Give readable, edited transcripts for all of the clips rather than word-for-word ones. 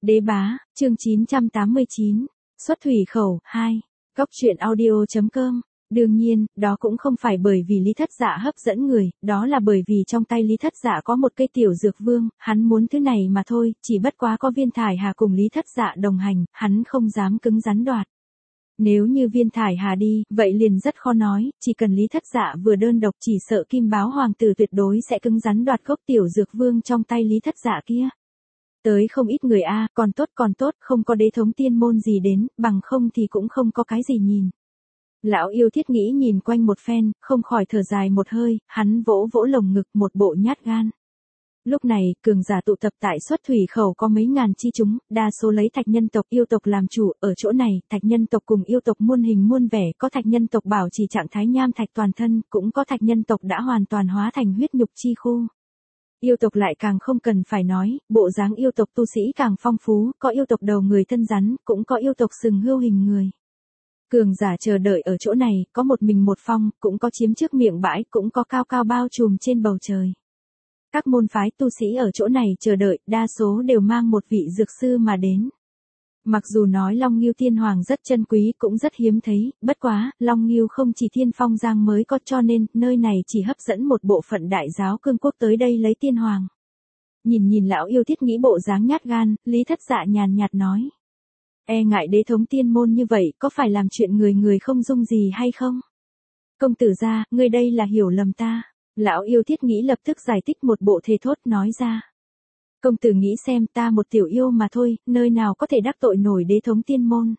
Đế bá, chương 989, xuất thủy khẩu, 2, Cóc truyện audio.com. Đương nhiên, đó cũng không phải bởi vì Lý Thất Dạ hấp dẫn người, đó là bởi vì trong tay Lý Thất Dạ có một cây tiểu dược vương, hắn muốn thứ này mà thôi, chỉ bất quá có Viên Thải Hà cùng Lý Thất Dạ đồng hành, hắn không dám cứng rắn đoạt. Nếu như Viên Thải Hà đi, vậy liền rất khó nói, chỉ cần Lý Thất Dạ vừa đơn độc chỉ sợ Kim Báo Hoàng tử tuyệt đối sẽ cứng rắn đoạt gốc tiểu dược vương trong tay Lý Thất Dạ kia. Tới không ít người a, còn tốt, không có đế thống tiên môn gì đến, bằng không thì cũng không có cái gì nhìn. Lão yêu thiết nghĩ nhìn quanh một phen, không khỏi thở dài một hơi, hắn vỗ vỗ lồng ngực một bộ nhát gan. Lúc này, cường giả tụ tập tại xuất thủy khẩu có mấy ngàn chi chúng, đa số lấy thạch nhân tộc yêu tộc làm chủ, ở chỗ này, thạch nhân tộc cùng yêu tộc muôn hình muôn vẻ, có thạch nhân tộc bảo trì trạng thái nham thạch toàn thân, cũng có thạch nhân tộc đã hoàn toàn hóa thành huyết nhục chi khu. Yêu tộc lại càng không cần phải nói, bộ dáng yêu tộc tu sĩ càng phong phú, có yêu tộc đầu người thân rắn, cũng có yêu tộc sừng hươu hình người. Cường giả chờ đợi ở chỗ này, có một mình một phong, cũng có chiếm trước miệng bãi, cũng có cao cao bao trùm trên bầu trời. Các môn phái tu sĩ ở chỗ này chờ đợi, đa số đều mang một vị dược sư mà đến. Mặc dù nói Long Ngưu Thiên Hoàng rất chân quý cũng rất hiếm thấy, bất quá, Long Ngưu không chỉ Thiên Phong Giang mới có cho nên, nơi này chỉ hấp dẫn một bộ phận đại giáo cương quốc tới đây lấy Tiên Hoàng. Nhìn lão yêu thiết nghĩ bộ dáng nhát gan, Lý Thất Dạ nhàn nhạt nói. E ngại đế thống tiên môn như vậy, có phải làm chuyện người không dung gì hay không? Công tử gia, ngươi đây là hiểu lầm ta. Lão yêu thiết nghĩ lập tức giải thích một bộ thề thốt nói ra. Công tử nghĩ xem ta một tiểu yêu mà thôi, nơi nào có thể đắc tội nổi đế thống tiên môn.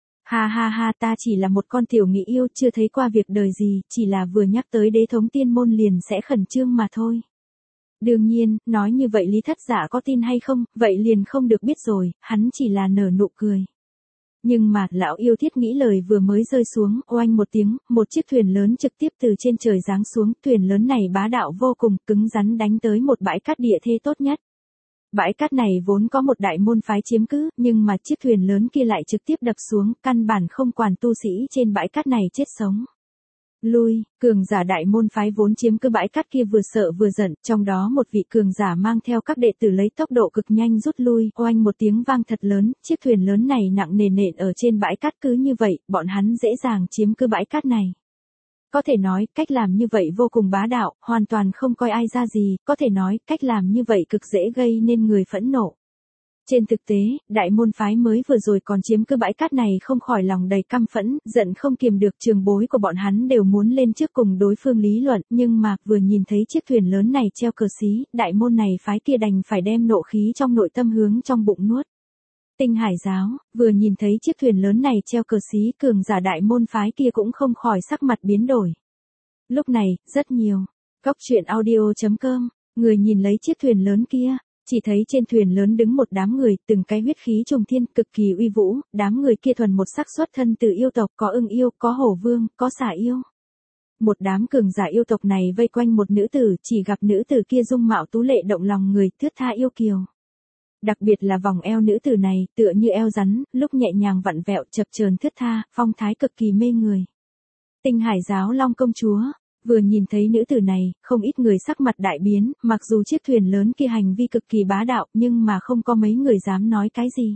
Ha, ta chỉ là một con tiểu nghĩ yêu chưa thấy qua việc đời gì, chỉ là vừa nhắc tới đế thống tiên môn liền sẽ khẩn trương mà thôi. Đương nhiên, nói như vậy Lý Thất Dạ có tin hay không, vậy liền không được biết rồi, hắn chỉ là nở nụ cười. Nhưng mà, lão yêu thiết nghĩ lời vừa mới rơi xuống, oanh một tiếng, một chiếc thuyền lớn trực tiếp từ trên trời giáng xuống, thuyền lớn này bá đạo vô cùng, cứng rắn đánh tới một bãi cát địa thế tốt nhất. Bãi cát này vốn có một đại môn phái chiếm cứ, nhưng mà chiếc thuyền lớn kia lại trực tiếp đập xuống, căn bản không quản tu sĩ trên bãi cát này chết sống. Lui, cường giả đại môn phái vốn chiếm cứ bãi cát kia vừa sợ vừa giận, trong đó một vị cường giả mang theo các đệ tử lấy tốc độ cực nhanh rút lui, oanh một tiếng vang thật lớn, chiếc thuyền lớn này nặng nề nện ở trên bãi cát cứ như vậy, bọn hắn dễ dàng chiếm cứ bãi cát này. Có thể nói, cách làm như vậy vô cùng bá đạo, hoàn toàn không coi ai ra gì, có thể nói, cách làm như vậy cực dễ gây nên người phẫn nộ. Trên thực tế, đại môn phái mới vừa rồi còn chiếm cứ bãi cát này không khỏi lòng đầy căm phẫn, giận không kiềm được, trường bối của bọn hắn đều muốn lên trước cùng đối phương lý luận, nhưng mà, vừa nhìn thấy chiếc thuyền lớn này treo cờ xí, đại môn này phái kia đành phải đem nộ khí trong nội tâm hướng trong bụng nuốt. Tinh Hải giáo, vừa nhìn thấy chiếc thuyền lớn này treo cờ xí, cường giả đại môn phái kia cũng không khỏi sắc mặt biến đổi. Lúc này, rất nhiều. Cóc truyện audio.com, người nhìn lấy chiếc thuyền lớn kia. Chỉ thấy trên thuyền lớn đứng một đám người, từng cái huyết khí trùng thiên, cực kỳ uy vũ, đám người kia thuần một sắc xuất thân từ yêu tộc, có ưng yêu, có hổ vương, có xà yêu. Một đám cường giả yêu tộc này vây quanh một nữ tử, chỉ gặp nữ tử kia dung mạo tú lệ động lòng người, thướt tha yêu kiều. Đặc biệt là vòng eo nữ tử này, tựa như eo rắn, lúc nhẹ nhàng vặn vẹo, chập chờn thướt tha, phong thái cực kỳ mê người. Tinh Hải giáo Long công chúa. Vừa nhìn thấy nữ tử này, không ít người sắc mặt đại biến, mặc dù chiếc thuyền lớn kia hành vi cực kỳ bá đạo, nhưng mà không có mấy người dám nói cái gì.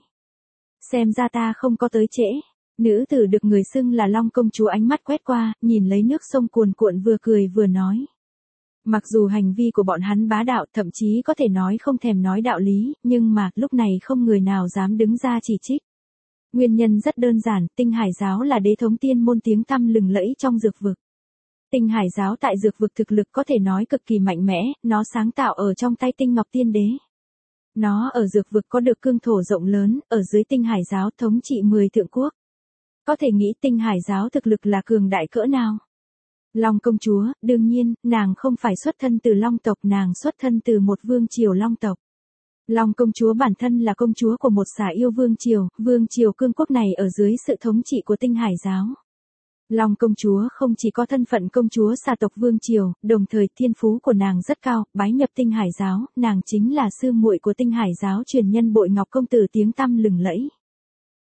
Xem ra ta không có tới trễ. Nữ tử được người xưng là Long công chúa ánh mắt quét qua, nhìn lấy nước sông cuồn cuộn vừa cười vừa nói. Mặc dù hành vi của bọn hắn bá đạo, thậm chí có thể nói không thèm nói đạo lý, nhưng mà, lúc này không người nào dám đứng ra chỉ trích. Nguyên nhân rất đơn giản, Tinh Hải giáo là đế thống tiên môn tiếng tăm lừng lẫy trong dược vực. Tinh Hải giáo tại dược vực thực lực có thể nói cực kỳ mạnh mẽ, nó sáng tạo ở trong tay Tinh Ngọc Tiên Đế. Nó ở dược vực có được cương thổ rộng lớn, ở dưới Tinh Hải giáo thống trị 10 thượng quốc. Có thể nghĩ Tinh Hải giáo thực lực là cường đại cỡ nào. Long công chúa, đương nhiên, nàng không phải xuất thân từ Long tộc, nàng xuất thân từ một vương triều Long tộc. Long công chúa bản thân là công chúa của một xà yêu vương triều cương quốc này ở dưới sự thống trị của Tinh Hải giáo. Long công chúa không chỉ có thân phận công chúa xà tộc vương triều, đồng thời thiên phú của nàng rất cao, bái nhập Tinh Hải giáo, nàng chính là sư muội của Tinh Hải giáo truyền nhân Bội Ngọc công tử tiếng tăm lừng lẫy.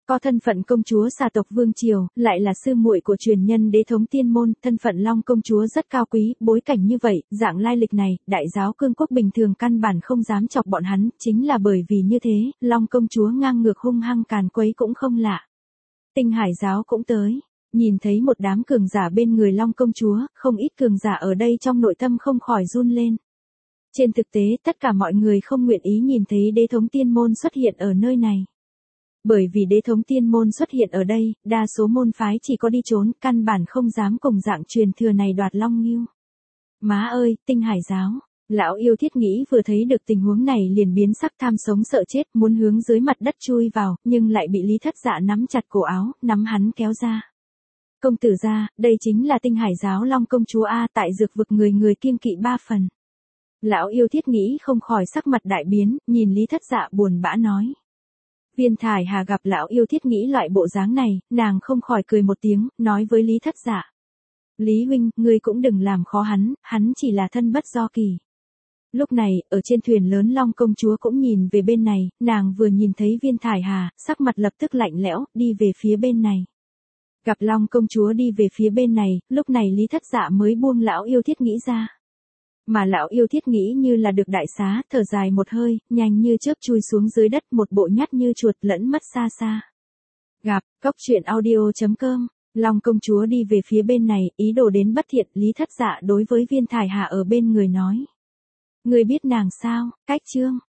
Có thân phận công chúa xà tộc Vương Triều, lại là sư muội của truyền nhân đế thống tiên môn, thân phận Long công chúa rất cao quý, bối cảnh như vậy, dạng lai lịch này, đại giáo cương quốc bình thường căn bản không dám chọc bọn hắn, chính là bởi vì như thế, Long công chúa ngang ngược hung hăng càn quấy cũng không lạ. Tinh Hải giáo cũng tới, nhìn thấy một đám cường giả bên người Long công chúa, không ít cường giả ở đây trong nội tâm không khỏi run lên. Trên thực tế, tất cả mọi người không nguyện ý nhìn thấy đế thống tiên môn xuất hiện ở nơi này. Bởi vì đế thống tiên môn xuất hiện ở đây, đa số môn phái chỉ có đi trốn, căn bản không dám cùng dạng truyền thừa này đoạt Long Ngưu. Má ơi, Tinh Hải giáo, lão yêu Thiết Nghĩ vừa thấy được tình huống này liền biến sắc tham sống sợ chết, muốn hướng dưới mặt đất chui vào, nhưng lại bị Lý Thất Dạ nắm chặt cổ áo, nắm hắn kéo ra. Công tử gia, đây chính là Tinh Hải giáo Long công chúa A, tại dược vực người người kiêng kỵ 3 phần. Lão yêu Thiết Nghĩ không khỏi sắc mặt đại biến, nhìn Lý Thất Dạ buồn bã nói. Viên Thải Hà gặp lão yêu Thiết Nghĩ loại bộ dáng này, nàng không khỏi cười một tiếng, nói với Lý Thất Dạ. Lý huynh, ngươi cũng đừng làm khó hắn chỉ là thân bất do kỳ. Lúc này, ở trên thuyền lớn Long công chúa cũng nhìn về bên này, nàng vừa nhìn thấy Viên Thải Hà, sắc mặt lập tức lạnh lẽo, đi về phía bên này. Gặp Long công chúa đi về phía bên này, lúc này Lý Thất Dạ mới buông lão yêu Thiết Nghĩ ra. Mà lão yêu Thiết Nghĩ như là được đại xá, thở dài một hơi, nhanh như chớp chui xuống dưới đất, một bộ nhát như chuột lẫn mất xa xa. Gặp, coctruyện.audio.com, Long công chúa đi về phía bên này, ý đồ đến bất thiện, Lý Thất Dạ đối với Viên Thải Hà ở bên người nói. Ngươi biết nàng sao, Cách Chương.